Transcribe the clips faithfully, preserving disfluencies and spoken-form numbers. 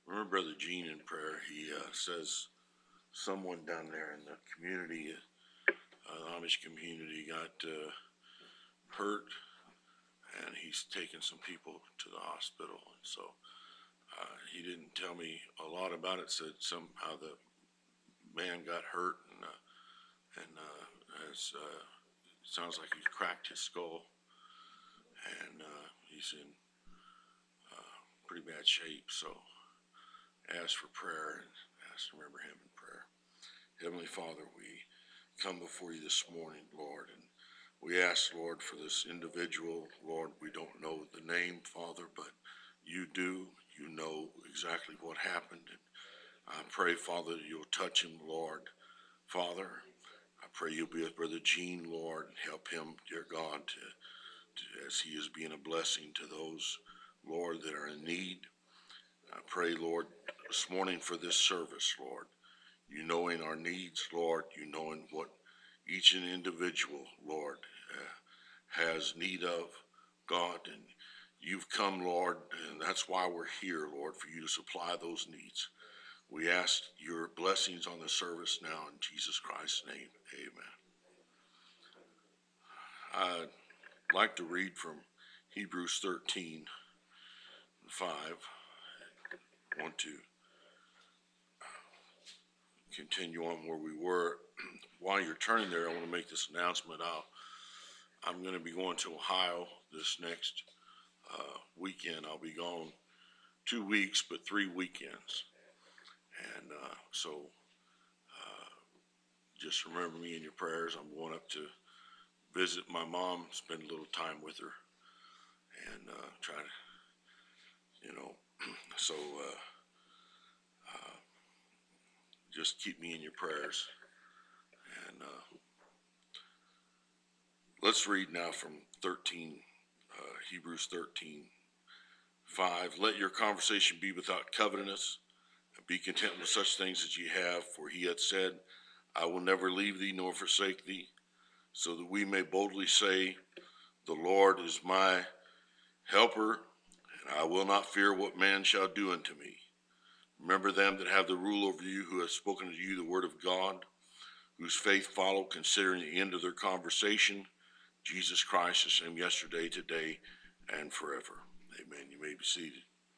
Remember Brother Gene in prayer. He uh, says someone down there in the community, uh, the Amish community, got uh, hurt, and he's taken some people to the hospital. And so uh, he didn't tell me a lot about it. Said somehow the man got hurt, and uh, and uh, as uh, it sounds like he cracked his skull, and uh, he's in uh, pretty bad shape. So ask for prayer and ask to remember him in prayer. Heavenly Father, we come before you this morning, Lord, and we ask, Lord, for this individual. Lord, we don't know the name, Father, but you do. You know exactly what happened. And I pray, Father, that you'll touch him, Lord. Father, I pray you'll be with Brother Gene, Lord, and help him, dear God, to, to, as he is being a blessing to those, Lord, that are in need. I pray, Lord, this morning for this service, Lord. You knowing our needs, Lord. You knowing what each and individual, Lord, uh, has need of, God. And you've come, Lord, and that's why we're here, Lord, for you to supply those needs. We ask your blessings on the service now in Jesus Christ's name. Amen. I'd like to read from Hebrews thirteen, five. I want to continue on where we were. While you're turning there, I want to make this announcement out. I'm going to be going to Ohio this next uh, weekend. I'll be gone two weeks, but three weekends. And uh, so uh, just remember me in your prayers. I'm going up to visit my mom, spend a little time with her, and uh, try to, you know, so uh, uh, just keep me in your prayers. And uh, let's read now from thirteen, uh, Hebrews thirteen, five. Let your conversation be without covetousness, and be content with such things as ye have, for he hath said, I will never leave thee nor forsake thee, so that we may boldly say, the Lord is my helper, and I will not fear what man shall do unto me. Remember them that have the rule over you, who have spoken to you the word of God, whose faith follow, considering the end of their conversation, Jesus Christ, the same yesterday, today, and forever. Amen. You may be seated.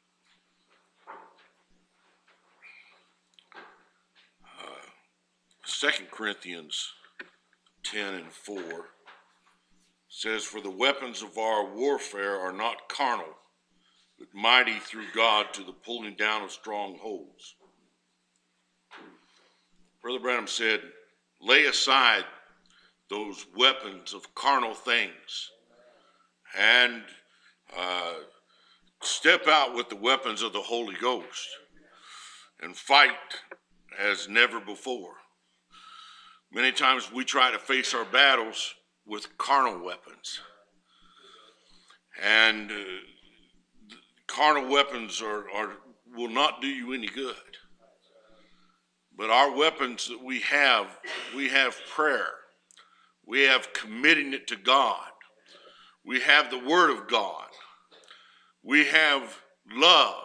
Uh, Second Corinthians ten and four says, for the weapons of our warfare are not carnal, but mighty through God to the pulling down of strongholds. Brother Branham said, lay aside those weapons of carnal things and uh, step out with the weapons of the Holy Ghost and fight as never before. Many times we try to face our battles with carnal weapons, and uh, carnal weapons are, are will not do you any good. But our weapons that we have, we have prayer. We have committing it to God. We have the Word of God. We have love.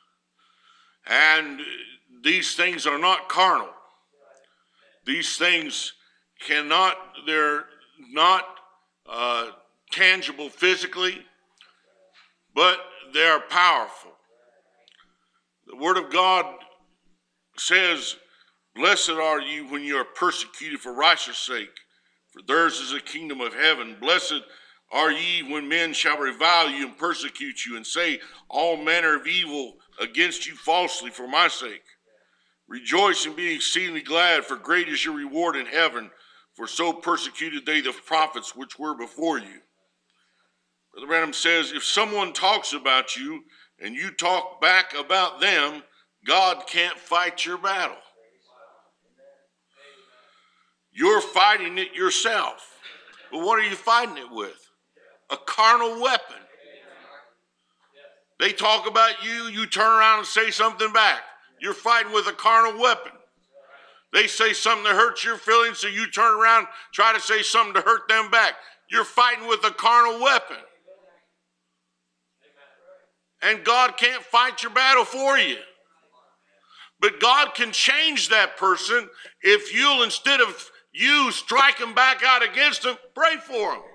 And these things are not carnal. These things cannot, they're not uh, tangible physically, but they are powerful. The Word of God says, blessed are you when you are persecuted for righteousness' sake, for theirs is the kingdom of heaven. Blessed are ye when men shall revile you and persecute you and say all manner of evil against you falsely for my sake. Rejoice and be exceedingly glad, for great is your reward in heaven, for so persecuted they the prophets which were before you. Brother Branham says, if someone talks about you and you talk back about them, God can't fight your battle. You're fighting it yourself. But what are you fighting it with? A carnal weapon. They talk about you, you turn around and say something back. You're fighting with a carnal weapon. They say something that hurts your feelings, so you turn around, try to say something to hurt them back. You're fighting with a carnal weapon. And God can't fight your battle for you. But God can change that person if you'll, instead of you striking back out against them, pray for them.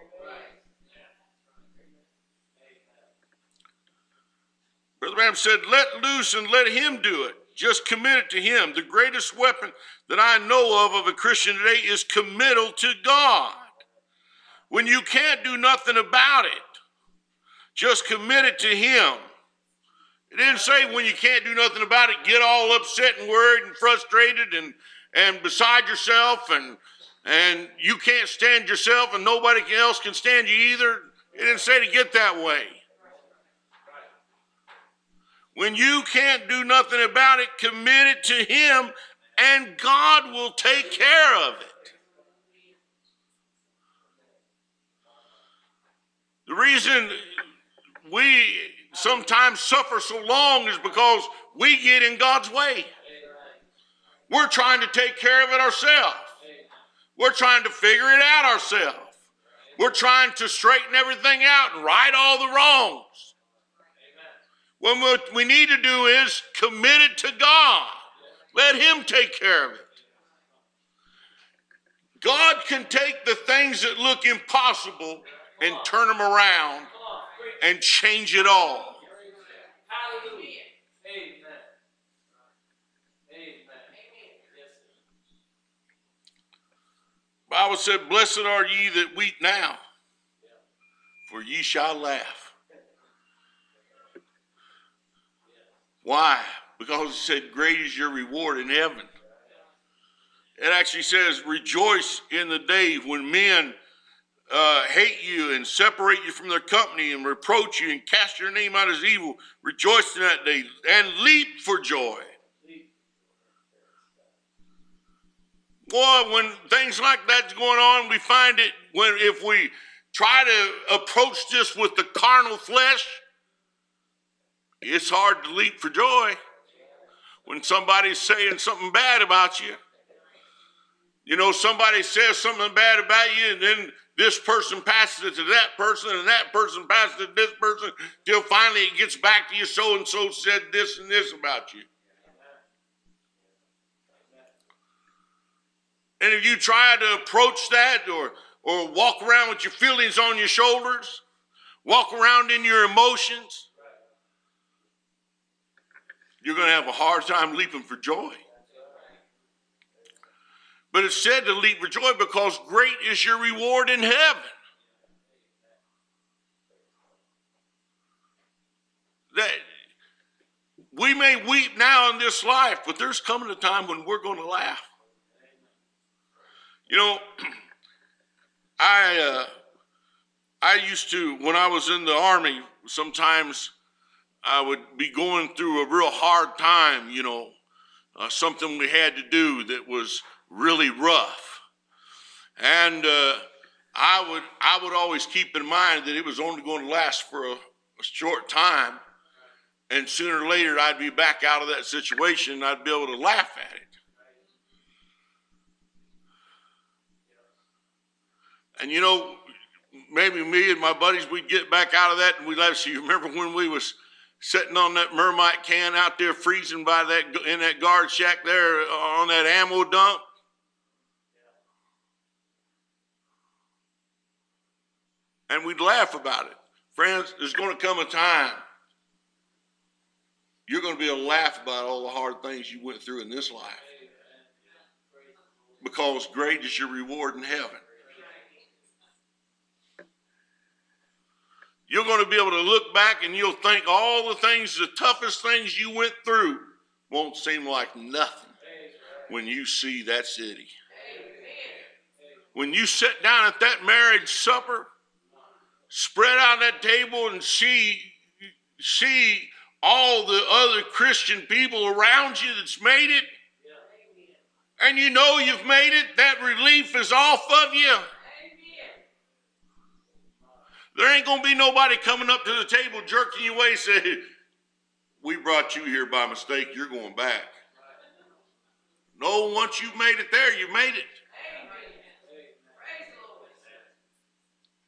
Brother Branham said, let loose and let him do it. Just commit it to him. The greatest weapon that I know of of a Christian today is committal to God. When you can't do nothing about it, just commit it to him. It didn't say when you can't do nothing about it, get all upset and worried and frustrated and, and beside yourself and, and you can't stand yourself and nobody else can stand you either. It didn't say to get that way. When you can't do nothing about it, commit it to him and God will take care of it. The reason we sometimes suffer so long is because we get in God's way. We're trying to take care of it ourselves. We're trying to figure it out ourselves. We're trying to straighten everything out and right all the wrongs. When what we need to do is commit it to God. Let him take care of it. God can take the things that look impossible and turn them around and change it all. Hallelujah. Amen. Amen. The Bible said, blessed are ye that weep now, for ye shall laugh. Why? Because it said, great is your reward in heaven. It actually says, rejoice in the day when men uh, hate you and separate you from their company and reproach you and cast your name out as evil. Rejoice in that day and leap for joy. Boy, when things like that's going on, we find it when if we try to approach this with the carnal flesh, it's hard to leap for joy when somebody's saying something bad about you. You know, somebody says something bad about you, and then this person passes it to that person, and that person passes it to this person, till finally it gets back to you, so-and-so said this and this about you. And if you try to approach that or, or walk around with your feelings on your shoulders, walk around in your emotions, you're going to have a hard time leaping for joy. But it's said to leap for joy because great is your reward in heaven. That we may weep now in this life, but there's coming a time when we're going to laugh. You know, I uh, I used to, when I was in the Army, sometimes I would be going through a real hard time, you know, uh, something we had to do that was really rough. And uh, I would I would always keep in mind that it was only going to last for a, a short time. And sooner or later, I'd be back out of that situation and I'd be able to laugh at it. And you know, maybe me and my buddies, we'd get back out of that and we'd laugh. So you remember when we was sitting on that Mermite can out there freezing by that in that guard shack there on that ammo dump? And we'd laugh about it. Friends, there's going to come a time you're going to be able to laugh about all the hard things you went through in this life. Because great is your reward in heaven. You're going to be able to look back and you'll think all the things, the toughest things you went through won't seem like nothing when you see that city. When you sit down at that marriage supper, spread out that table and see, see all the other Christian people around you that's made it, and you know you've made it, that relief is off of you. There ain't going to be nobody coming up to the table jerking you away and saying, we brought you here by mistake, you're going back. No, once you've made it there, you've made it.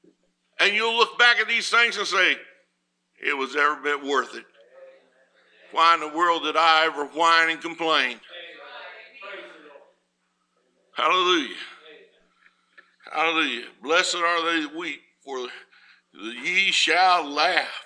And you'll look back at these things and say, it was every bit worth it Why in the world did I ever whine and complain? Hallelujah. Hallelujah. Blessed are they that weep, for ye shall laugh.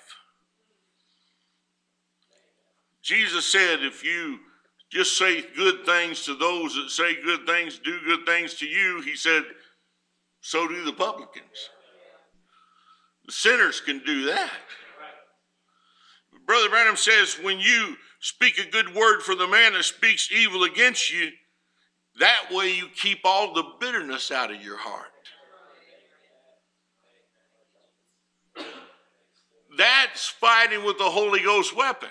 Jesus said, if you just say good things to those that say good things, do good things to you, he said, so do the publicans. The sinners can do that. Brother Branham says, when you speak a good word for the man that speaks evil against you, that way you keep all the bitterness out of your heart. That's fighting with the Holy Ghost weapon.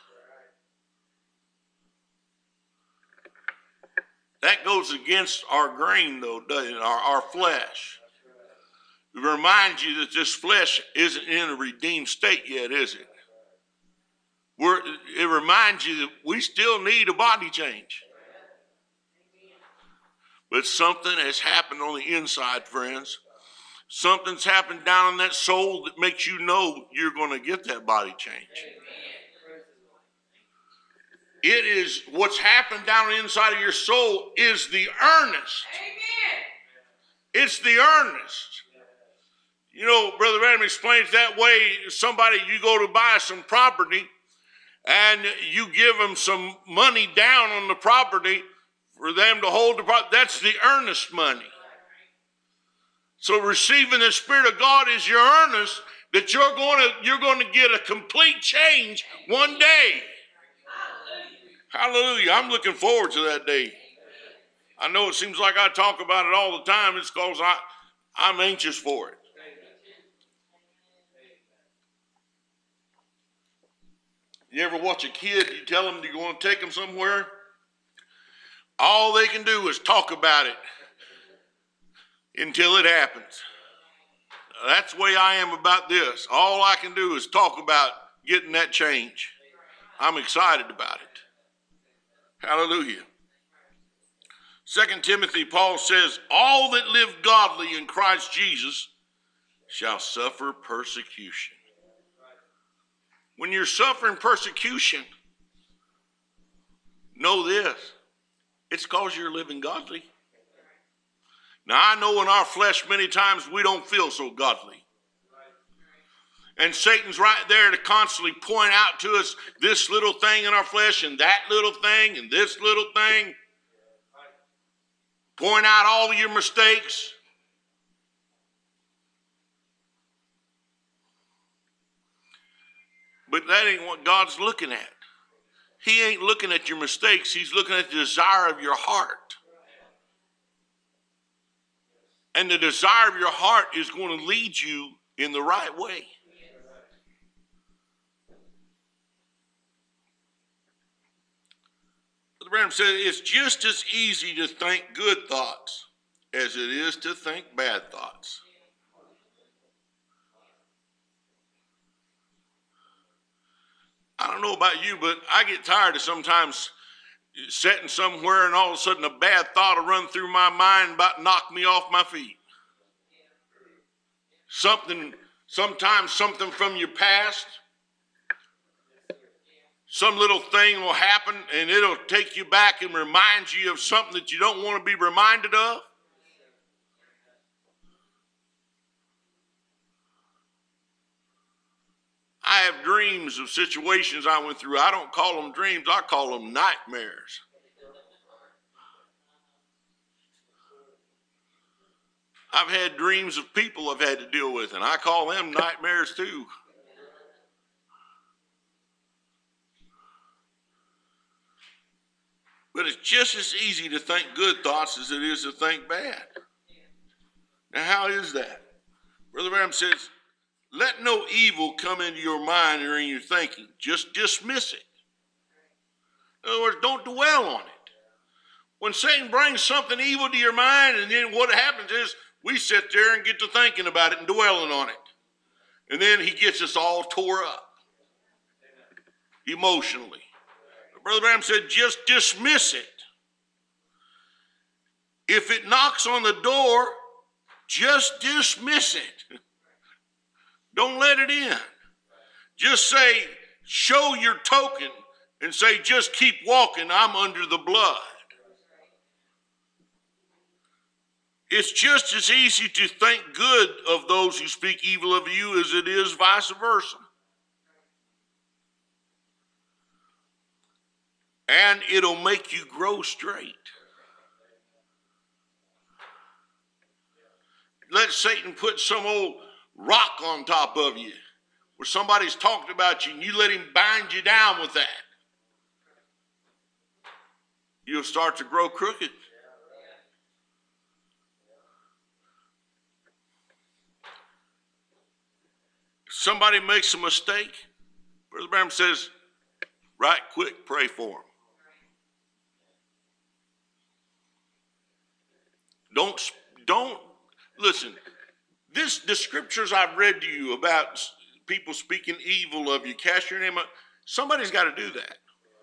That goes against our grain, though, doesn't it? Our, our flesh. It reminds you that this flesh isn't in a redeemed state yet, is it? We're, it reminds you that we still need a body change. But something has happened on the inside, friends. Something's happened down in that soul that makes you know you're going to get that body change. It is what's happened down inside of your soul is the earnest. Amen. It's the earnest. You know, Brother Branham explains that way. Somebody, you go to buy some property and you give them some money down on the property for them to hold the property. That's the earnest money. So receiving the Spirit of God is your earnest that you're going to, you're going to get a complete change one day. Hallelujah. I'm looking forward to that day. I know it seems like I talk about it all the time. It's because I, I'm anxious for it. You ever watch a kid, you tell them you want to take them somewhere? All they can do is talk about it until it happens. That's the way I am about this. All I can do is talk about getting that change. I'm excited about it. Hallelujah. Second Timothy, Paul says, all that live godly in Christ Jesus shall suffer persecution. When you're suffering persecution, know this. It's because you're living godly. Now, I know in our flesh many times we don't feel so godly. And Satan's right there to constantly point out to us this little thing in our flesh and that little thing and this little thing. Point out all of your mistakes. But that ain't what God's looking at. He ain't looking at your mistakes. He's looking at the desire of your heart. And the desire of your heart is going to lead you in the right way. Brother Branham said it's just as easy to think good thoughts as it is to think bad thoughts. I don't know about you, but I get tired of sometimes sitting somewhere and all of a sudden a bad thought will run through my mind about knock me off my feet. Something, sometimes something from your past. Some little thing will happen and it'll take you back and remind you of something that you don't want to be reminded of. I have dreams of situations I went through. I don't call them dreams, I call them nightmares. I've had dreams of people I've had to deal with, and I call them nightmares too. But it's just as easy to think good thoughts as it is to think bad. Now, how is that? Brother Branham says, let no evil come into your mind or in your thinking. Just dismiss it. In other words, don't dwell on it. When Satan brings something evil to your mind, and then what happens is we sit there and get to thinking about it and dwelling on it. And then he gets us all tore up emotionally. But Brother Branham said, just dismiss it. If it knocks on the door, just dismiss it. Don't let it in. Just say, show your token and say, just keep walking, I'm under the blood. It's just as easy to think good of those who speak evil of you as it is vice versa. And it'll make you grow straight. Let Satan put some old rock on top of you where somebody's talking about you and you let him bind you down with that. You'll start to grow crooked. If somebody makes a mistake, Brother Branham says, right quick, pray for them. Don't, don't, listen, this, the scriptures I've read to you about people speaking evil of you, cast your name up, somebody's got to do that.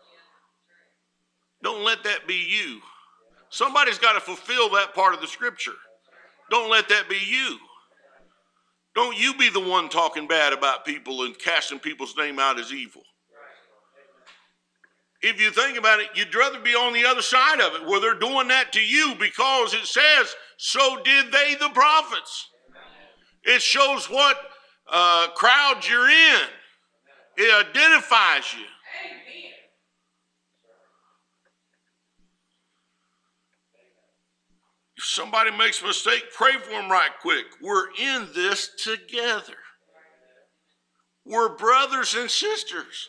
Don't let that be you. Somebody's got to fulfill that part of the scripture. Don't let that be you. Don't you be the one talking bad about people and casting people's name out as evil. If you think about it, you'd rather be on the other side of it where they're doing that to you because it says, so did they the prophets. It shows what uh, crowd you're in. It identifies you. If somebody makes a mistake, pray for them right quick. We're in this together. We're brothers and sisters.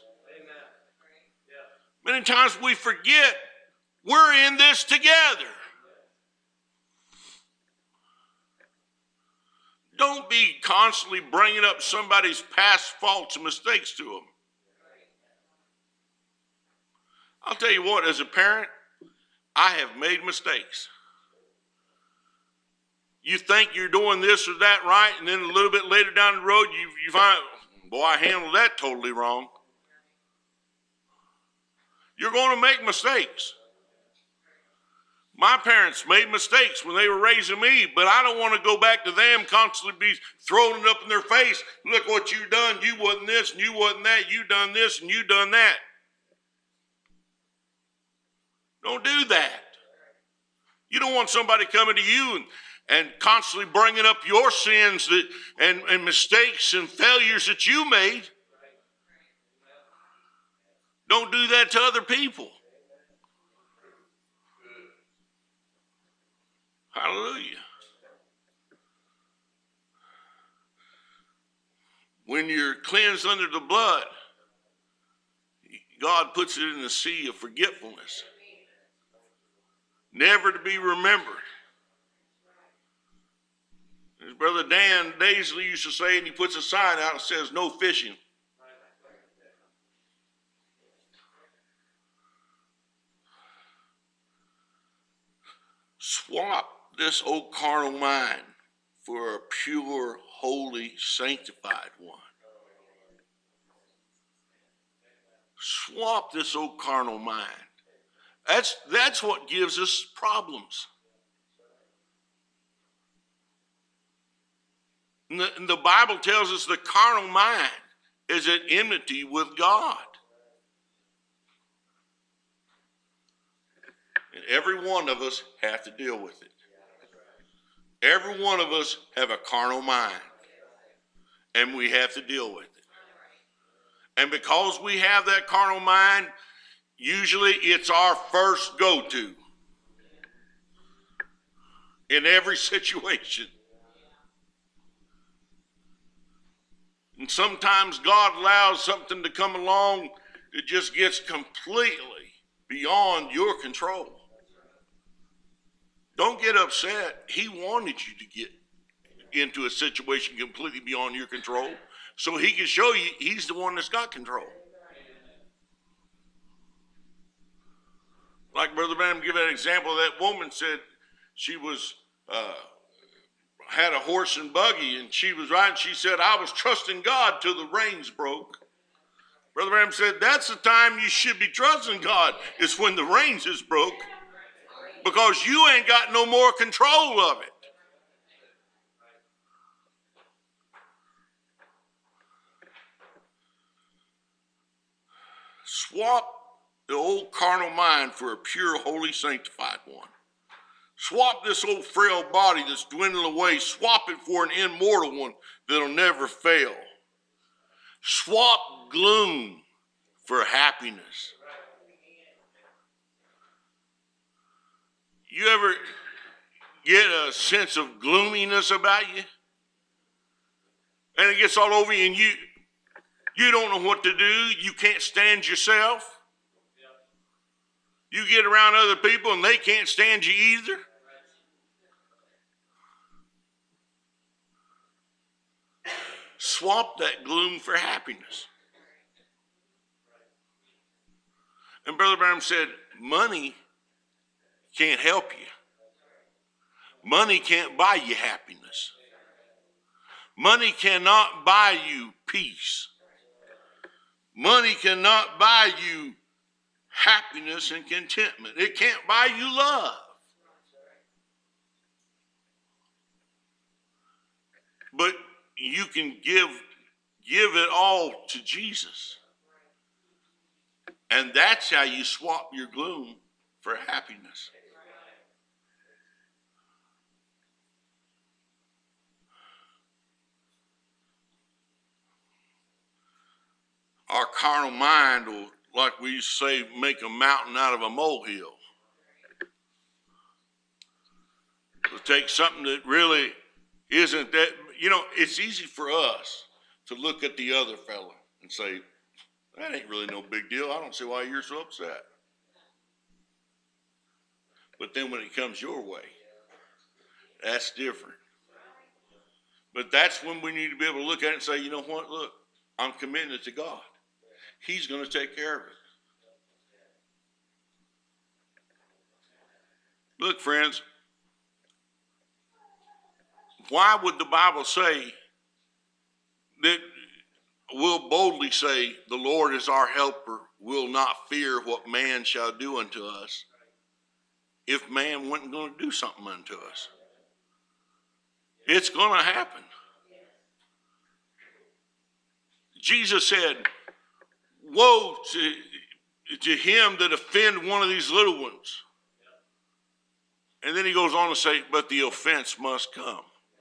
Many times we forget we're in this together. Don't be constantly bringing up somebody's past faults and mistakes to them. I'll tell you what, as a parent, I have made mistakes. You think you're doing this or that right, and then a little bit later down the road, you, you find, boy, I handled that totally wrong. You're going to make mistakes. My parents made mistakes when they were raising me, but I don't want to go back to them constantly be throwing it up in their face. Look what you done. You wasn't this and you wasn't that. You done this and you done that. Don't do that. You don't want somebody coming to you and, and constantly bringing up your sins that, and, and mistakes and failures that you made. Don't do that to other people. Hallelujah. When you're cleansed under the blood, God puts it in the sea of forgetfulness, never to be remembered. As Brother Dan Daisley used to say, and he puts a sign out that says, no fishing. Swap this old carnal mind for a pure, holy, sanctified one. Swap this old carnal mind. That's, that's what gives us problems. And the, and the Bible tells us the carnal mind is at enmity with God. And every one of us have to deal with it. Every one of us have a carnal mind. And we have to deal with it. And because we have that carnal mind, usually it's our first go-to in every situation. And sometimes God allows something to come along that just gets completely beyond your control. Don't get upset. He wanted you to get into a situation completely beyond your control so he can show you he's the one that's got control. Like Brother Branham gave an example, that woman said she was uh, had a horse and buggy, and she was riding. She said, I was trusting God till the rains broke. Brother Branham said, that's the time you should be trusting God, is when the rains is broke, because you ain't got no more control of it. Swap the old carnal mind for a pure, holy, sanctified one. Swap this old frail body that's dwindling away, swap it for an immortal one that'll never fail. Swap gloom for happiness. You ever get a sense of gloominess about you? And it gets all over you and you, you don't know what to do. You can't stand yourself. You get around other people and they can't stand you either. Swap that gloom for happiness. And Brother Branham said, money can't help you. Money can't buy you happiness. Money cannot buy you peace. Money cannot buy you happiness and contentment. It can't buy you love. But you can give, give it all to Jesus. And that's how you swap your gloom for happiness. Our carnal mind will, like we used to say, make a mountain out of a molehill. It'll take something that really isn't that, you know, it's easy for us to look at the other fella and say, that ain't really no big deal. I don't see why you're so upset. But then when it comes your way, that's different. But that's when we need to be able to look at it and say, you know what, look, I'm committed to God. He's going to take care of it. Look, friends, why would the Bible say that we'll boldly say, the Lord is our helper, we'll not fear what man shall do unto us, if man wasn't going to do something unto us? It's going to happen. Jesus said, woe to, to him that offend one of these little ones. And then he goes on to say, but the offense must come.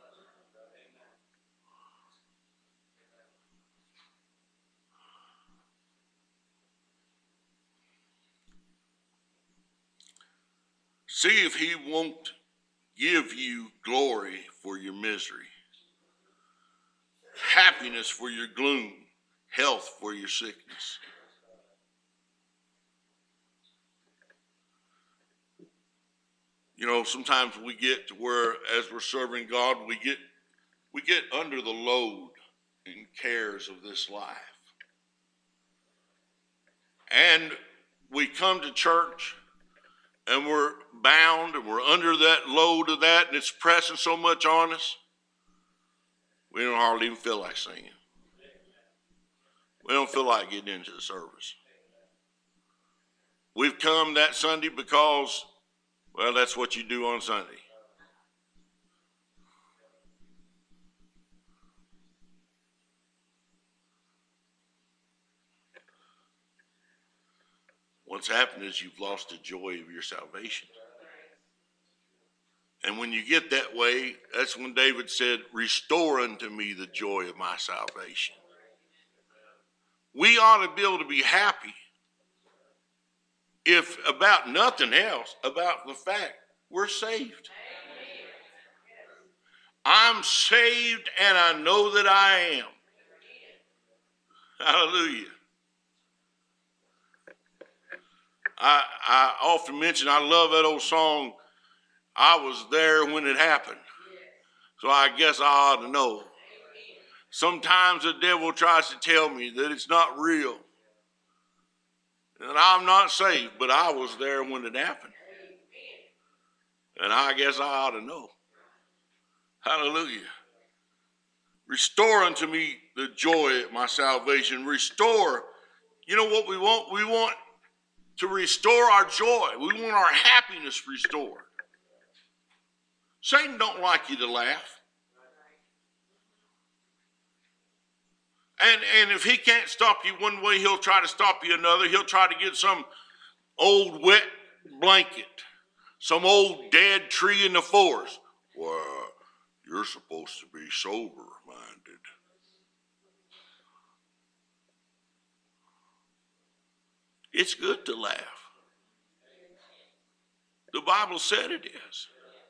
See if he won't give you glory for your misery, happiness for your gloom, health for your sickness. You know, sometimes we get to where, as we're serving God, we get we get under the load and cares of this life. And we come to church and we're bound and we're under that load of that, and it's pressing so much on us, we don't hardly even feel like singing. We don't feel like getting into the service. We've come that Sunday because, well, that's what you do on Sunday. What's happened is you've lost the joy of your salvation. And when you get that way, that's when David said, restore unto me the joy of my salvation. We ought to be able to be happy, if about nothing else, about the fact we're saved. I'm saved and I know that I am. Hallelujah. I, I often mention, I love that old song, I was there when it happened. So I guess I ought to know. Sometimes the devil tries to tell me that it's not real, and I'm not saved, but I was there when it happened. And I guess I ought to know. Hallelujah. Restore unto me the joy of my salvation. Restore. You know what we want? We want to restore our joy. We want our happiness restored. Satan don't like you to laugh. And, and if he can't stop you one way, he'll try to stop you another. He'll try to get some old wet blanket, some old dead tree in the forest. Well, you're supposed to be sober-minded. It's good to laugh. The Bible said it is.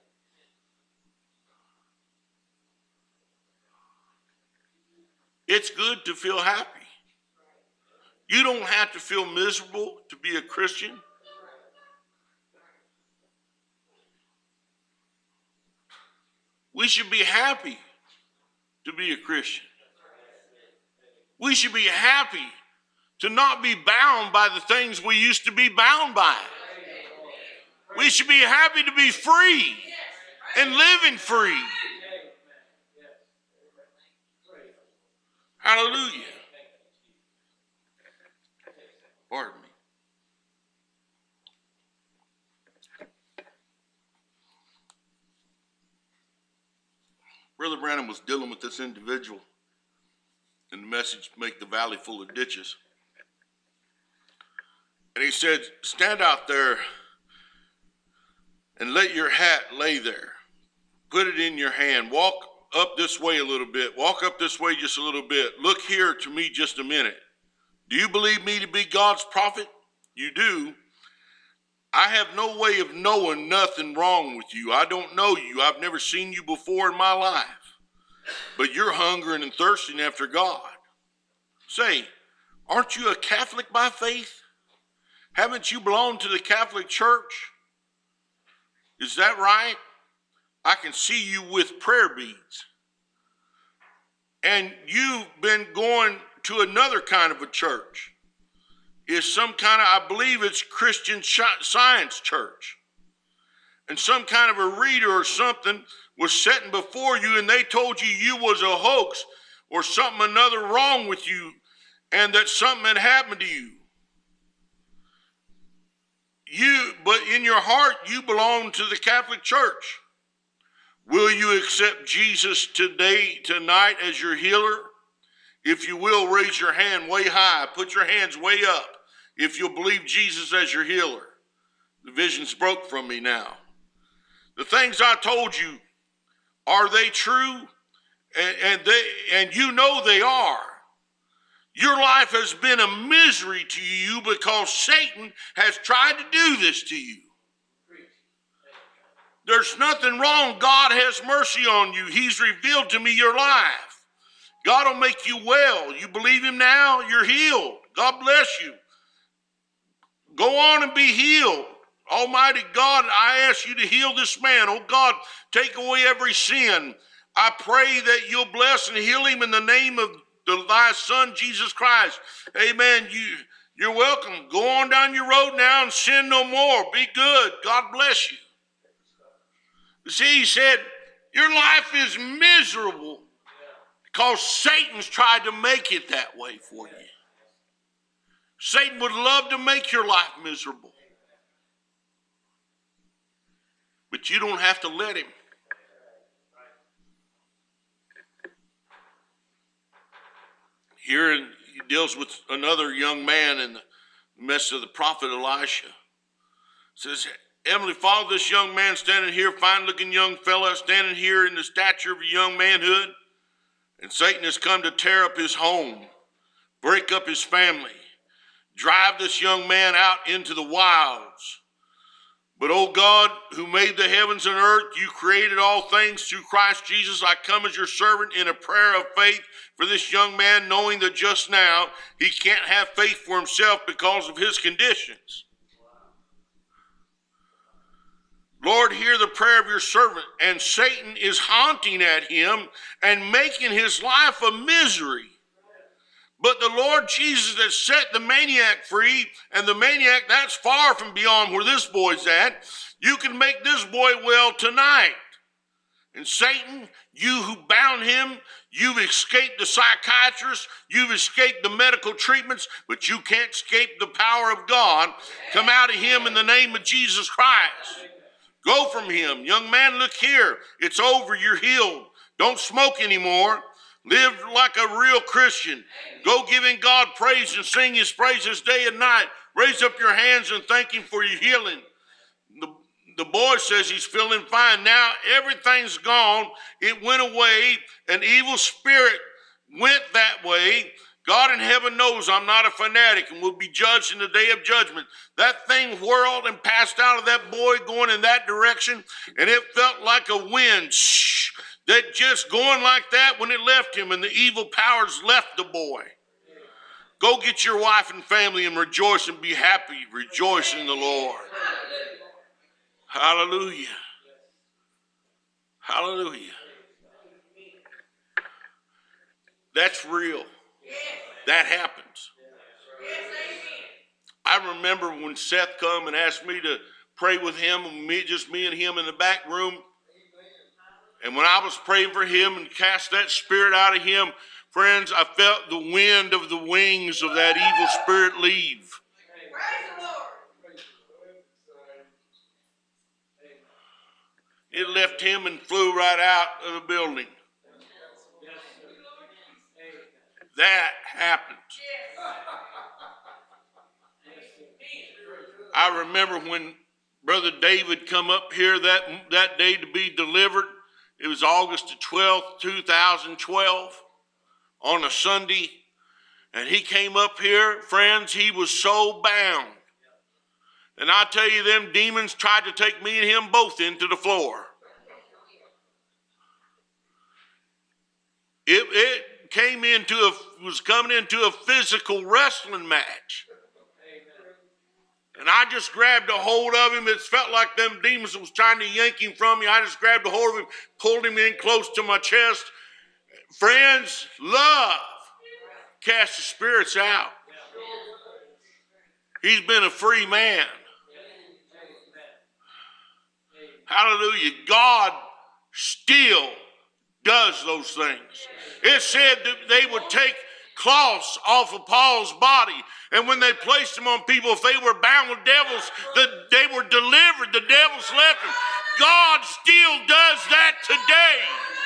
It's good to feel happy. You don't have to feel miserable to be a Christian. We should be happy to be a Christian. We should be happy to not be bound by the things we used to be bound by. We should be happy to be free and living free. Hallelujah. Pardon me. Brother Branham was dealing with this individual in the message, Make the Valley Full of Ditches. And he said, stand out there and let your hat lay there. Put it in your hand. Walk up this way a little bit. Walk up this way just a little bit. Look here to me just a minute. Do you believe me to be God's prophet? You do. I have no way of knowing nothing wrong with you. I don't know you. I've never seen you before in my life. But you're hungering and thirsting after God. Say, aren't you a Catholic by faith? Haven't you belonged to the Catholic Church? Is that right? I can see you with prayer beads. And you've been going to another kind of a church. It's some kind of, I believe it's Christian Science church. And some kind of a reader or something was sitting before you and they told you you was a hoax or something another wrong with you and that something had happened to you. You, but in your heart, you belong to the Catholic Church. Will you accept Jesus today, tonight as your healer? If you will, raise your hand way high. Put your hands way up. If you'll believe Jesus as your healer. The vision's broke from me now. The things I told you, are they true? And, and, they, and you know they are. Your life has been a misery to you because Satan has tried to do this to you. There's nothing wrong. God has mercy on you. He's revealed to me your life. God will make you well. You believe him now, you're healed. God bless you. Go on and be healed. Almighty God, I ask you to heal this man. Oh God, take away every sin. I pray that you'll bless and heal him in the name of the, thy son, Jesus Christ. Amen. You, you're welcome. Go on down your road now and sin no more. Be good. God bless you. You see, he said, your life is miserable because Satan's tried to make it that way for you. Satan would love to make your life miserable. But you don't have to let him. Here he deals with another young man in the message of the prophet Elisha. It says, Heavenly Father, this young man standing here, fine-looking young fella, standing here in the stature of a young manhood, and Satan has come to tear up his home, break up his family, drive this young man out into the wilds. But, oh God, who made the heavens and earth, you created all things through Christ Jesus. I come as your servant in a prayer of faith for this young man, knowing that just now he can't have faith for himself because of his conditions. Lord, hear the prayer of your servant, and Satan is haunting at him and making his life a misery. But the Lord Jesus has set the maniac free, and the maniac, that's far from beyond where this boy's at. You can make this boy well tonight. And Satan, you who bound him, you've escaped the psychiatrist, you've escaped the medical treatments, but you can't escape the power of God. Come out of him in the name of Jesus Christ. Go from him. Young man, look here. It's over. You're healed. Don't smoke anymore. Live like a real Christian. Go giving God praise and sing his praises day and night. Raise up your hands and thank him for your healing. The, the boy says he's feeling fine. Now everything's gone. It went away. An evil spirit went that way. God in heaven knows I'm not a fanatic and will be judged in the day of judgment. That thing whirled and passed out of that boy going in that direction, and it felt like a wind shh, that just going like that when it left him, and the evil powers left the boy. Go get your wife and family and rejoice and be happy. Rejoice in the Lord. Hallelujah. Hallelujah. That's real. That happens. I remember when Seth come and asked me to pray with him, and me, just me and him in the back room. And when I was praying for him and cast that spirit out of him, friends, I felt the wind of the wings of that evil spirit leave. It left him and flew right out of the building. That happens. I remember when Brother David come up here that, that day to be delivered. It was August the twelfth, two thousand twelve, on a Sunday. And he came up here, friends, he was so bound. And I tell you, them demons tried to take me and him both into the floor. It, it came into a, was coming into a physical wrestling match. And I just grabbed a hold of him. It felt like them demons was trying to yank him from me. I just grabbed a hold of him, pulled him in close to my chest. Friends, love casts the spirits out. He's been a free man. Hallelujah. God still does those things. It said that they would take cloths off of Paul's body, and when they placed them on people, if they were bound with devils, the, they were delivered. The devils left them. God still does that today.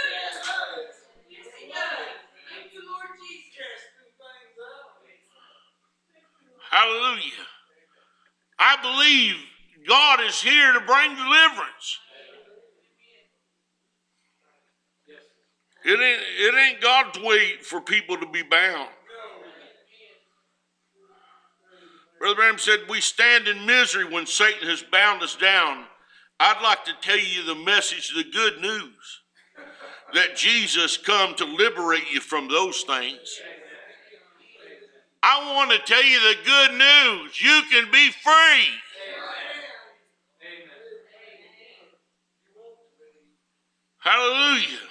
Hallelujah. I believe God is here to bring deliverance. It ain't, it ain't God's way for people to be bound. Brother Branham said, we stand in misery when Satan has bound us down. I'd like to tell you the message, the good news, that Jesus come to liberate you from those things. I want to tell you the good news. You can be free. Hallelujah.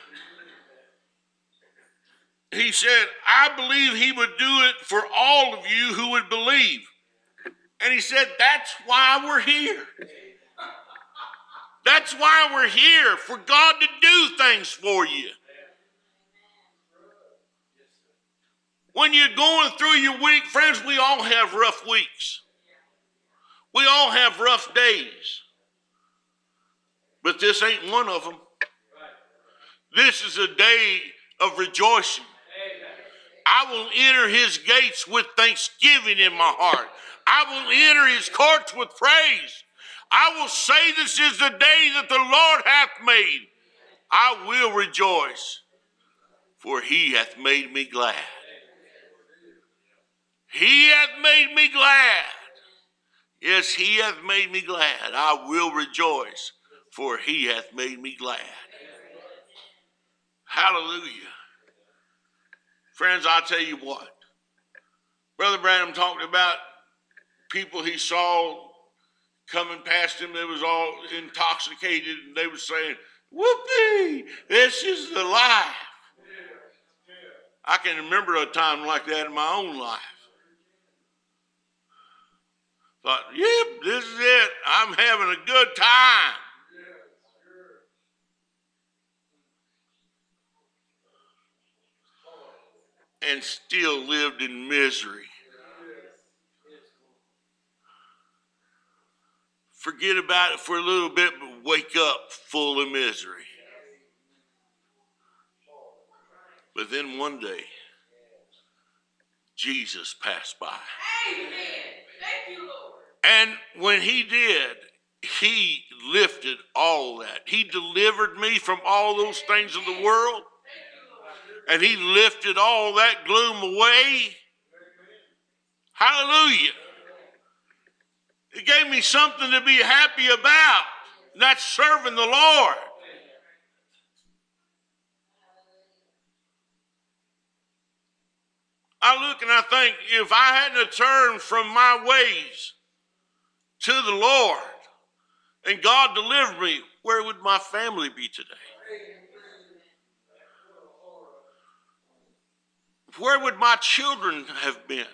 He said, I believe he would do it for all of you who would believe. And he said, that's why we're here. That's why we're here, for God to do things for you. When you're going through your week, friends, we all have rough weeks. We all have rough days. But this ain't one of them. This is a day of rejoicing. I will enter his gates with thanksgiving in my heart. I will enter his courts with praise. I will say this is the day that the Lord hath made. I will rejoice, for he hath made me glad. He hath made me glad. Yes, he hath made me glad. I will rejoice, for he hath made me glad. Hallelujah. Friends, I'll tell you what. Brother Branham talked about people he saw coming past him. They was all intoxicated, and they were saying, whoopee, this is the life. I can remember a time like that in my own life. Thought, yep, this is it. I'm having a good time. And still lived in misery. Forget about it for a little bit, but wake up full of misery. But then one day, Jesus passed by. Amen. Thank you, Lord. And when he did, he lifted all that. He delivered me from all those things of the world. And he lifted all that gloom away. Hallelujah. It gave me something to be happy about. And that's serving the Lord. I look and I think, if I hadn't turned from my ways to the Lord and God delivered me, where would my family be today? Where would my children have been?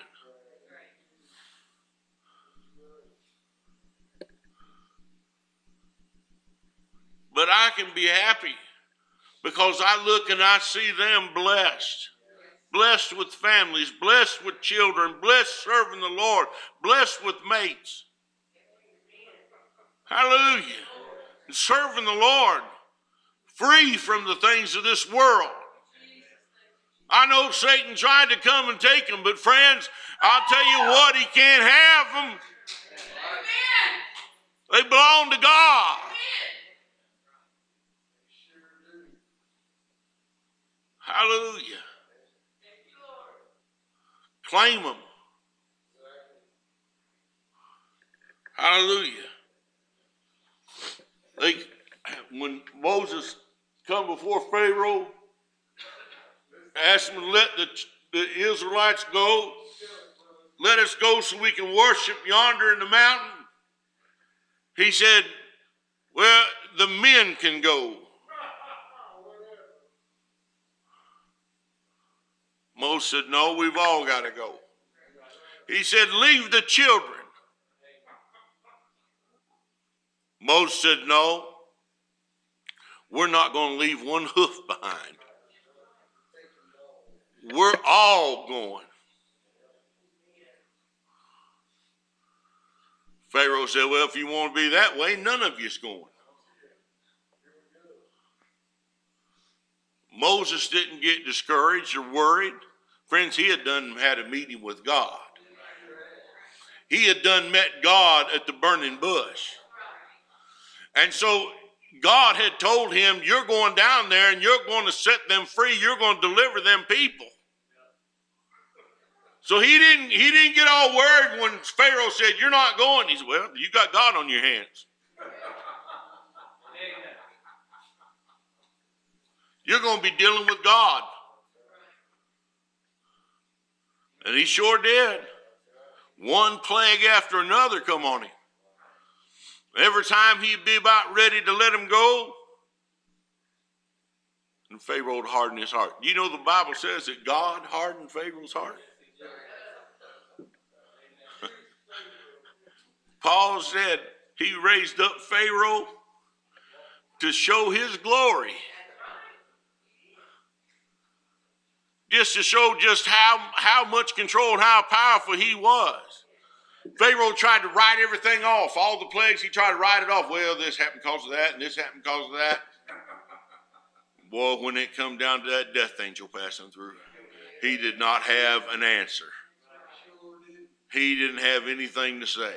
But I can be happy because I look and I see them blessed. Blessed with families, blessed with children, blessed serving the Lord, blessed with mates. Hallelujah. And serving the Lord, free from the things of this world. I know Satan tried to come and take them, but friends, I'll tell you what, he can't have them. They belong to God. Hallelujah. Claim them. Hallelujah. They, when Moses come before Pharaoh, asked him to let the, the Israelites go, let us go so we can worship yonder in the mountain. He said, well, the men can go. Moses said, no, we've all got to go. He said, leave the children. Moses said, no, we're not going to leave one hoof behind. We're all going. Pharaoh said, well, if you want to be that way, none of you's going. Moses didn't get discouraged or worried. Friends, he had done had a meeting with God. He had done met God at the burning bush. And so God had told him, you're going down there and you're going to set them free. You're going to deliver them people. So he didn't, he didn't get all worried when Pharaoh said, you're not going. He said, well, you got God on your hands. You're going to be dealing with God. And he sure did. One plague after another come on him. Every time he'd be about ready to let him go, and Pharaoh would harden his heart. You know the Bible says that God hardened Pharaoh's heart? Paul said he raised up Pharaoh to show his glory. Just to show just how, how much control and how powerful he was. Pharaoh tried to write everything off. All the plagues, he tried to write it off. Well, this happened because of that, and this happened because of that. Boy, when it come down to that death angel passing through, he did not have an answer. He didn't have anything to say.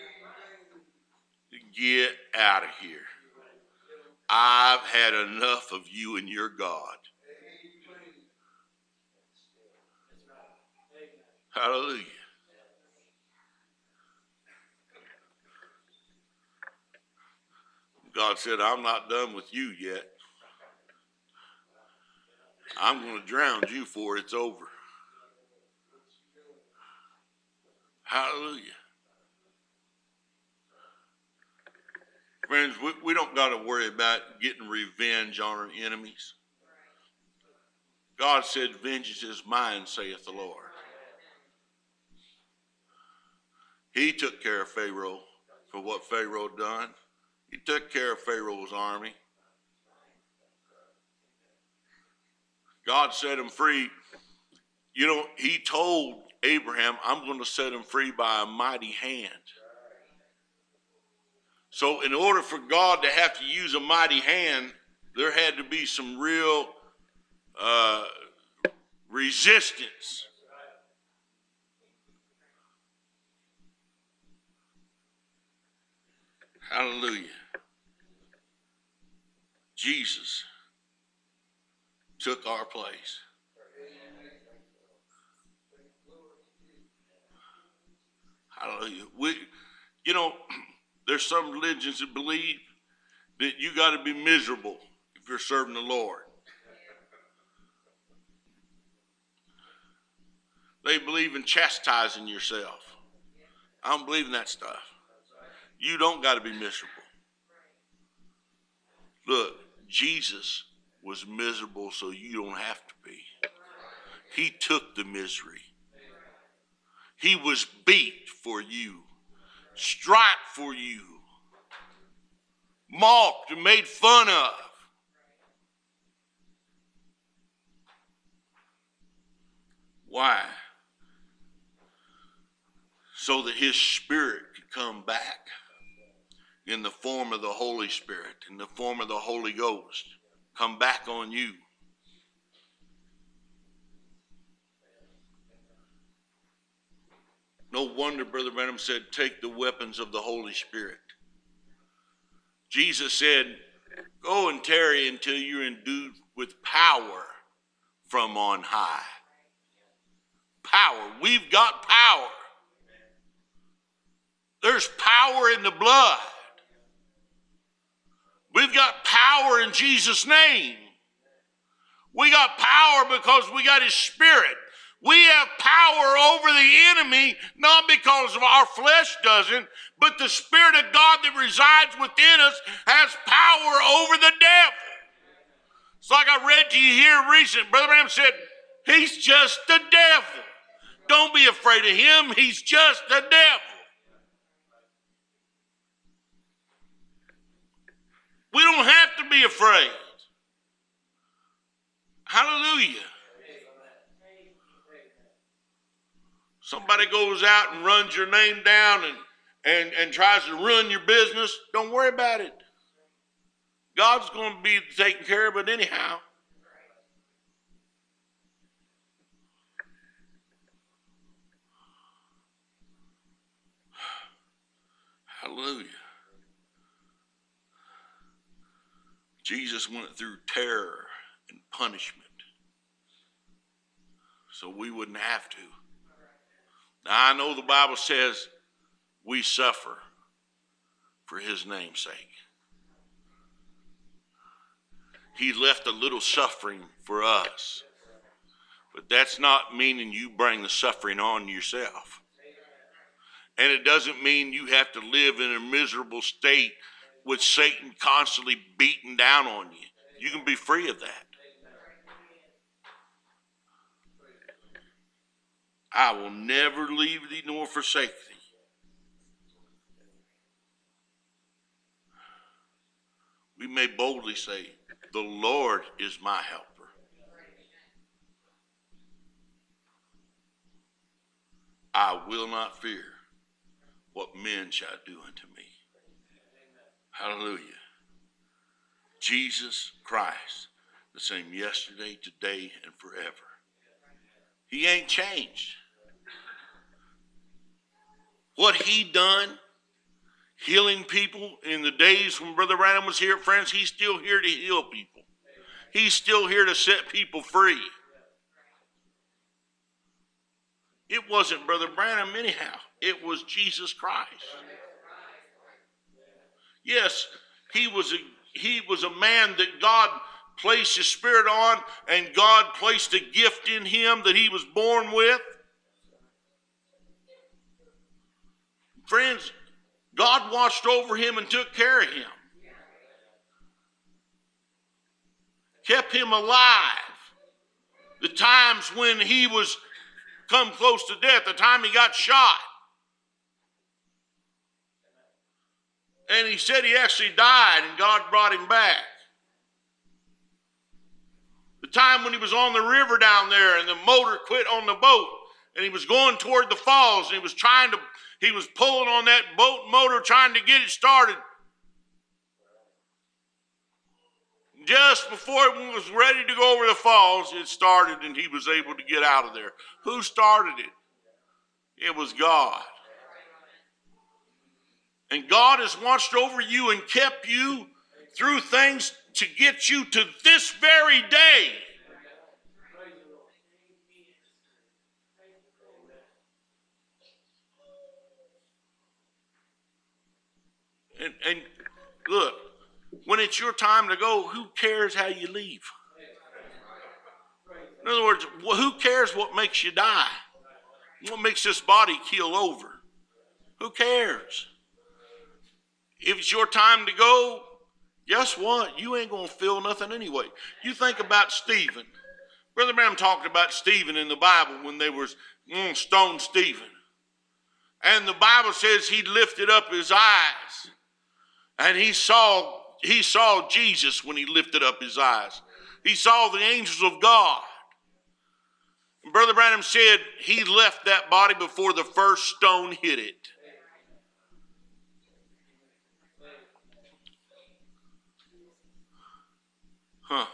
Get out of here. I've had enough of you and your God. Hallelujah. God said, I'm not done with you yet. I'm going to drown you before it's over. Hallelujah. Friends, we, we don't got to worry about getting revenge on our enemies. God said, vengeance is mine, saith the Lord. He took care of Pharaoh for what Pharaoh done. He took care of Pharaoh's army. God set him free. You know, he told Abraham, I'm going to set him free by a mighty hand. So in order for God to have to use a mighty hand, there had to be some real, uh, resistance. Hallelujah. Jesus took our place. Hallelujah. We, you know, there's some religions that believe that you got to be miserable if you're serving the Lord. They believe in chastising yourself. I don't believe in that stuff. You don't got to be miserable. Look, Jesus was miserable so you don't have to be. He took the misery. He was beat for you, striped for you, mocked and made fun of. Why? So that his spirit could come back in the form of the Holy Spirit, in the form of the Holy Ghost, come back on you. No wonder Brother Branham said, take the weapons of the Holy Spirit. Jesus said, go and tarry until you're endued with power from on high. Power. We've got power. There's power in the blood. We've got power in Jesus' name. We got power because we got his spirit. We have power over the enemy, not because of our flesh doesn't, but the Spirit of God that resides within us has power over the devil. It's like I read to you here recently. Brother Branham said, he's just the devil. Don't be afraid of him. He's just the devil. We don't have to be afraid. Hallelujah. Somebody goes out and runs your name down and, and, and tries to ruin your business, don't worry about it. God's going to be taking care of it anyhow. Hallelujah. Jesus went through terror and punishment so we wouldn't have to. Now, I know the Bible says we suffer for his name's sake. He left a little suffering for us. But that's not meaning you bring the suffering on yourself. And it doesn't mean you have to live in a miserable state with Satan constantly beating down on you. You can be free of that. I will never leave thee nor forsake thee. We may boldly say, the Lord is my helper. I will not fear what men shall do unto me. Hallelujah. Jesus Christ, the same yesterday, today, and forever. He ain't changed. What he done, healing people in the days when Brother Branham was here, friends, he's still here to heal people. He's still here to set people free. It wasn't Brother Branham anyhow. It was Jesus Christ. Yes, he was a, he was a man that God placed his spirit on, and God placed a gift in him that he was born with. Friends, God watched over him and took care of him. Kept him alive. The times when he was come close to death, the time he got shot. And he said he actually died and God brought him back. The time when he was on the river down there and the motor quit on the boat and he was going toward the falls and he was trying to, he was pulling on that boat motor trying to get it started. Just before it was ready to go over the falls, it started and he was able to get out of there. Who started it? It was God. And God has watched over you and kept you through things to get you to this very day. And, and look, when it's your time to go, who cares how you leave? In other words, who cares what makes you die? What makes this body keel over? Who cares? If it's your time to go, guess what? You ain't going to feel nothing anyway. You think about Stephen. Brother Branham talked about Stephen in the Bible when they were going to stone Stephen. And the Bible says he lifted up his eyes. And he saw, he saw Jesus when he lifted up his eyes. He saw the angels of God. And Brother Branham said he left that body before the first stone hit it. Huh.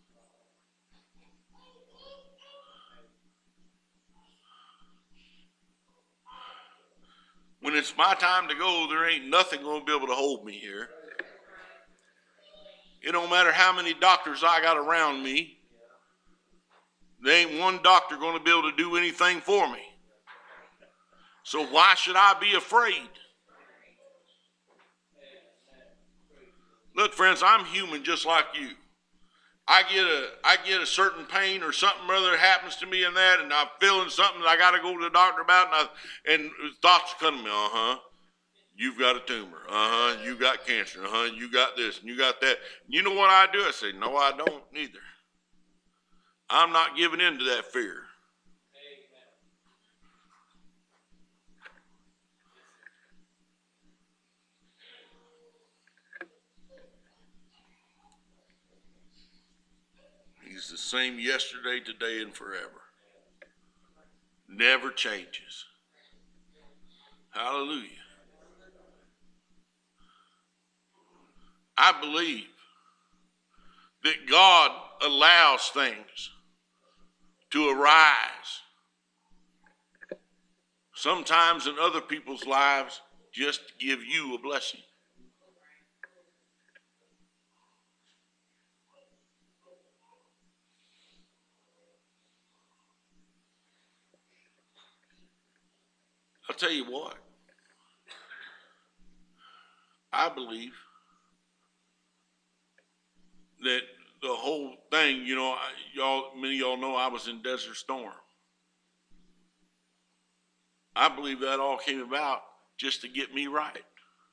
When it's my time to go, there ain't nothing going to be able to hold me here. It don't matter how many doctors I got around me. There ain't one doctor going to be able to do anything for me. So why should I be afraid? Look, friends, I'm human just like you. I get a I get a certain pain or something or other happens to me and that, and I'm feeling something that I got to go to the doctor about, and, I, and thoughts come to me, uh-huh, you've got a tumor, uh-huh, you got cancer, uh-huh, you got this, and you got that. You know what I do? I say, no, I don't either. I'm not giving in to that fear. He's the same yesterday, today, and forever. Never changes. Hallelujah. I believe that God allows things to arise sometimes in other people's lives just to give you a blessing. I'll tell you what, I believe that the whole thing, you know, y'all, many of y'all know I was in Desert Storm. I believe that all came about just to get me right.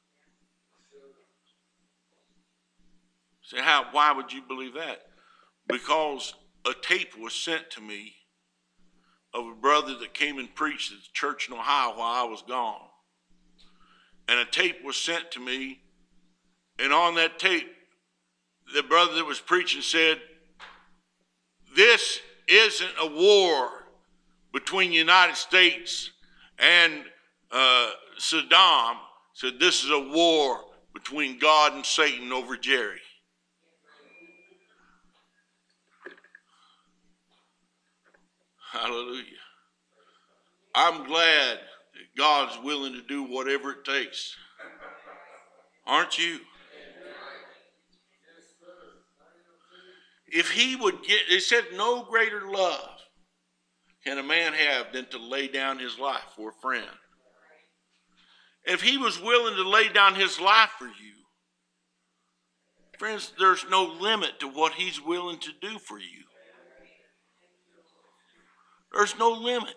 Say, how? Why would you believe that? Because a tape was sent to me of a brother that came and preached at the church in Ohio while I was gone. And a tape was sent to me, and on that tape, the brother that was preaching said, this isn't a war between the United States and uh, Saddam. Said this is a war between God and Satan over Jerry. Hallelujah. I'm glad that God's willing to do whatever it takes. Aren't you? If he would get, it said no greater love can a man have than to lay down his life for a friend. If he was willing to lay down his life for you, friends, there's no limit to what he's willing to do for you. There's no limit.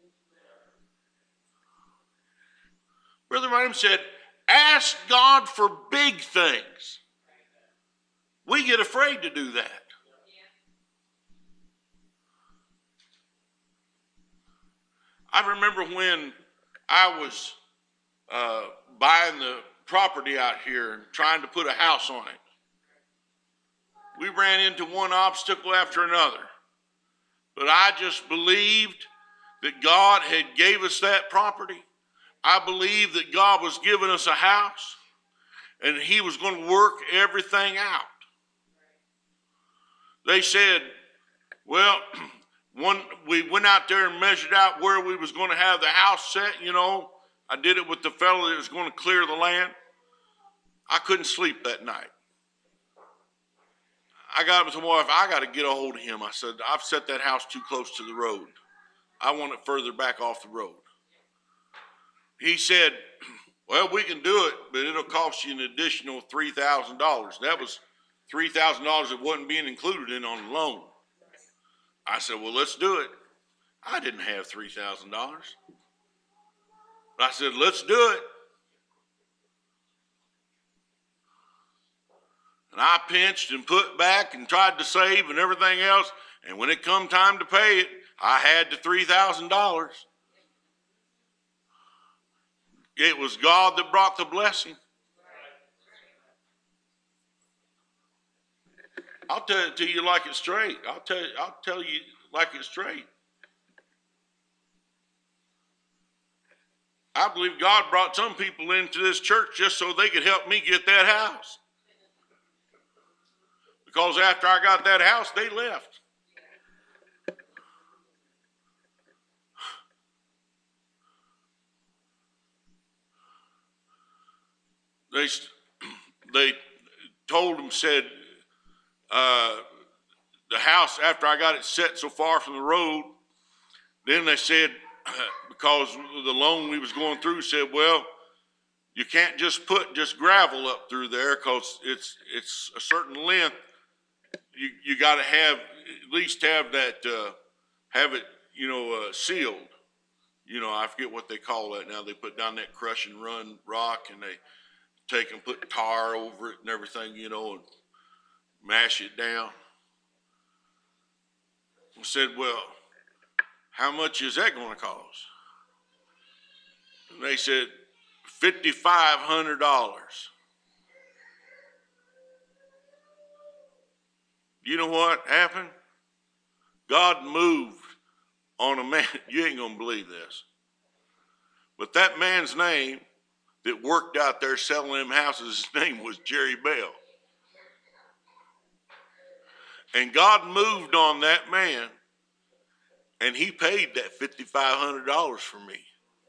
Brother Branham said, ask God for big things. We get afraid to do that. I remember when I was uh, buying the property out here and trying to put a house on it. We ran into one obstacle after another. But I just believed that God had gave us that property. I believed that God was giving us a house and he was going to work everything out. they said, well, one, we went out there and measured out where we was going to have the house set, you know. I did it with the fellow that was going to clear the land. I couldn't sleep that night. I got up to my wife, I got to get a hold of him. I said, I've set that house too close to the road. I want it further back off the road. He said, well, we can do it, but it'll cost you an additional three thousand dollars. That was three thousand dollars that wasn't being included in on the loan. I said, well, let's do it. I didn't have three thousand dollars. I said, let's do it. And I pinched and put back and tried to save and everything else. And when it come time to pay it, I had the three thousand dollars. It was God that brought the blessing. I'll tell it to you like it's straight. I'll tell you, I'll tell you like it's straight. I believe God brought some people into this church just so they could help me get that house. Because after I got that house, they left. They, they told them, said, uh, the house, after I got it set so far from the road, then they said, because the loan we was going through, said, well, you can't just put just gravel up through there because it's it's a certain length. You you got to have, at least have that, uh, have it, you know, uh, sealed. You know, I forget what they call that now. They put down that crush and run rock, and they take and put tar over it and everything, you know, and mash it down. I said, well, how much is that going to cost? And they said, five thousand five hundred dollars. You know what happened? God moved on a man. You ain't going to believe this. But that man's name that worked out there selling them houses, his name was Jerry Bell. And God moved on that man, and he paid that five thousand five hundred dollars for me.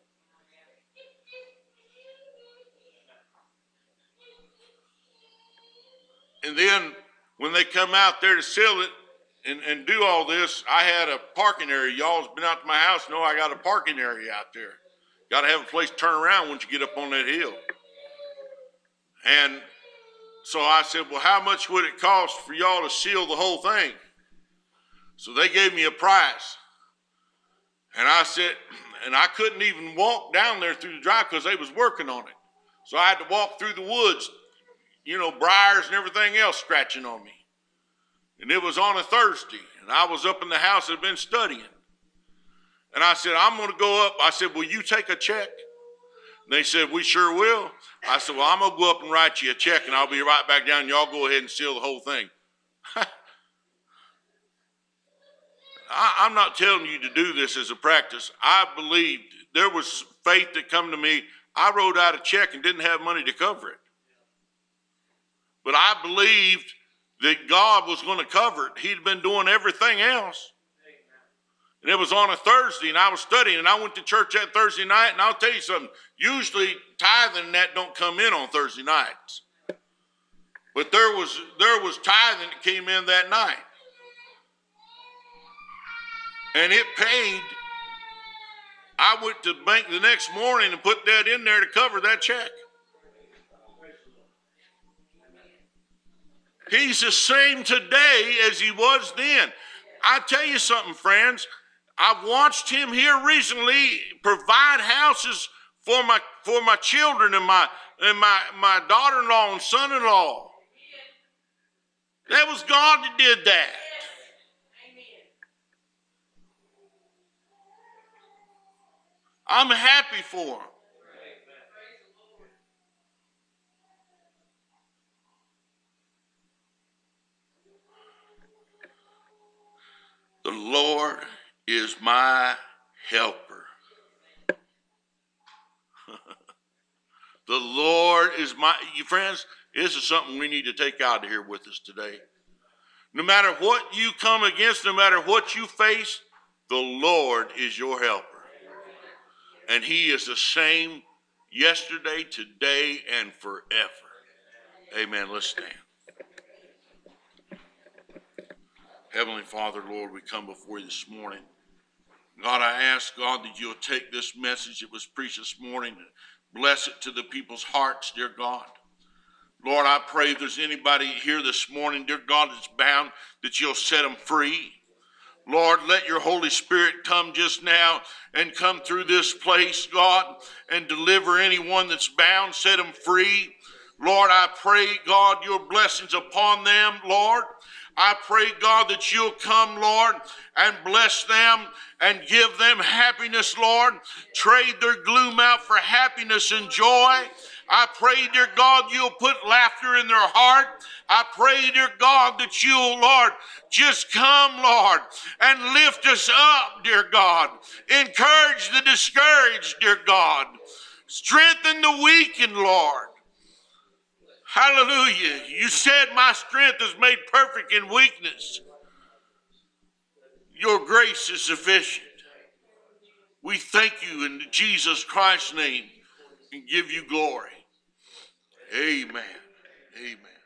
And then when they come out there to sell it and, and do all this, I had a parking area. Y'all's been out to my house, know I got a parking area out there. Got to have a place to turn around once you get up on that hill. And so I said, well, how much would it cost for y'all to seal the whole thing? So they gave me a price. And I said, and I couldn't even walk down there through the drive because they was working on it. So I had to walk through the woods, you know, briars and everything else scratching on me. And it was on a Thursday, and I was up in the house and had been studying. And I said, I'm going to go up. I said, will you take a check? And they said, we sure will. I said, well, I'm going to go up and write you a check, and I'll be right back down, and y'all go ahead and seal the whole thing. I, I'm not telling you to do this as a practice. I believed there was faith that come to me. I wrote out a check and didn't have money to cover it. But I believed that God was going to cover it. He'd been doing everything else. And it was on a Thursday, and I was studying, and I went to church that Thursday night, and I'll tell you something. Usually tithing and that don't come in on Thursday nights. But there was there was tithing that came in that night. And it paid. I went to the bank the next morning and put that in there to cover that check. He's the same today as he was then. I tell you something, friends. I've watched him here recently provide houses for my for my children and my and my, my daughter-in-law and son-in-law. That was God that did that. I'm happy for him. The Lord is my helper. The Lord is my, you friends, this is something we need to take out of here with us today. No matter what you come against, no matter what you face, the Lord is your helper. And he is the same yesterday, today, and forever. Amen. Let's stand. Heavenly Father, Lord, we come before you this morning. God, I ask, God, that you'll take this message that was preached this morning and bless it to the people's hearts, dear God. Lord, I pray if there's anybody here this morning, dear God, that's bound, that you'll set them free. Lord, let your Holy Spirit come just now and come through this place, God, and deliver anyone that's bound, set them free. Lord, I pray, God, your blessings upon them, Lord. I pray, God, that you'll come, Lord, and bless them and give them happiness, Lord. Trade their gloom out for happiness and joy. I pray, dear God, you'll put laughter in their heart. I pray, dear God, that you'll, Lord, just come, Lord, and lift us up, dear God. Encourage the discouraged, dear God. Strengthen the weakened, Lord. Hallelujah. You said my strength is made perfect in weakness. Your grace is sufficient. We thank you in Jesus Christ's name and give you glory. Amen. Amen.